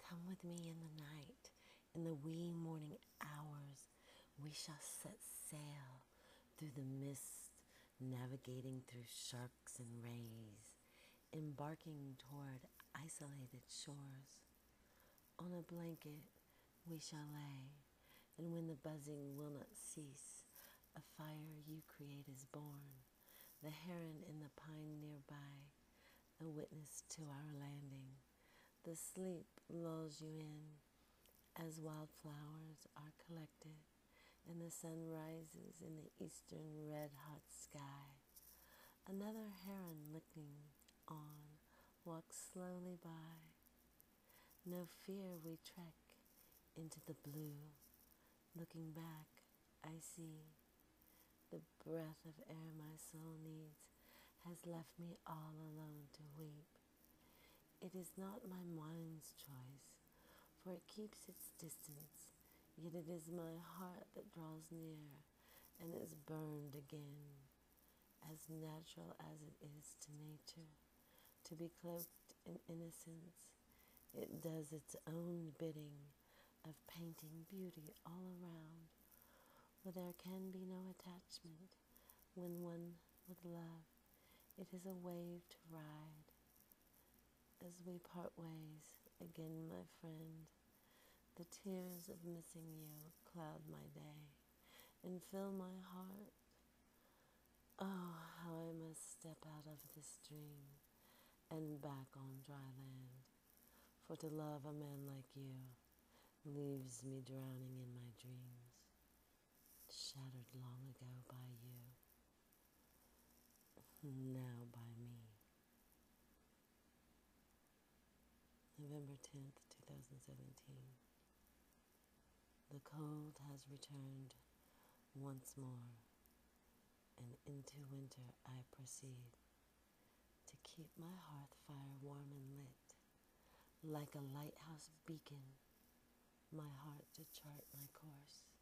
Come with me in the night, in the wee morning hours, we shall set sail through the mist, navigating through sharks and rays, embarking toward isolated shores. On a blanket we shall lay, and when the buzzing will not cease, a fire you create is born, the heron in the pine nearby, a witness to our landing. The sleep lulls you in as wildflowers are collected and the sun rises in the eastern red-hot sky. Another heron looking on walks slowly by. No fear we trek into the blue. Looking back, I see the breath of air my soul needs has left me all alone to weep. It is not my mind's choice, for it keeps its distance, yet it is my heart that draws near and is burned again, as natural as it is to nature. To be cloaked in innocence, it does its own bidding of painting beauty all around, where there can be no attachment when one would love. It is a wave to ride. As we part ways again, my friend, the tears of missing you cloud my day and fill my heart. Oh, how I must step out of this dream and back on dry land. For to love a man like you leaves me drowning in my dreams, shattered long ago by you, now by me. November 10th, 2017. The cold has returned once more, and into winter I proceed to keep my hearth fire warm and lit, like a lighthouse beacon, my heart to chart my course.